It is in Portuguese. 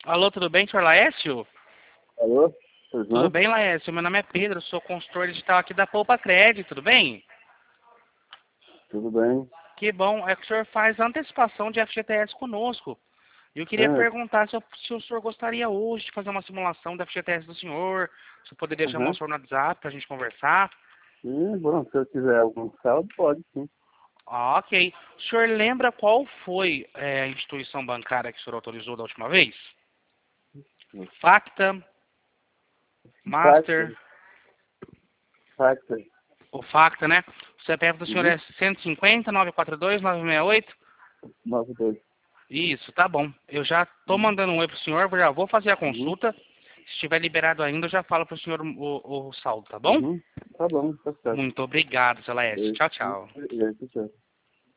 Alô, tudo bem, senhor Laércio? Alô? Tudo Uhum. bem, Laércio? Meu nome é Pedro, sou consultor digital aqui da Poupa Crédito, tudo bem? Tudo bem? Que bom, é que o senhor faz antecipação de FGTS conosco. E eu queria Ah, perguntar se o senhor gostaria hoje de fazer uma simulação da FGTS do senhor, se eu poderia chamar o uhum. senhor no WhatsApp para a gente conversar. Sim, bom, se eu tiver algum saldo, pode sim. Ah, ok. O senhor lembra qual foi a instituição bancária que o senhor autorizou da última vez? Facta, Factor, Master, Factor. o Facta, né? O CPF do senhor Uhum. é 150 942 968? 92. Isso, tá bom. Eu já tô Uhum. mandando um oi pro senhor, já vou fazer a Uhum. consulta. Se estiver liberado ainda, eu já falo pro senhor o saldo, tá bom? Uhum. Tá bom, tá certo. Muito obrigado, seu Laércio. Beijo. Tchau, tchau. Beijo, tchau.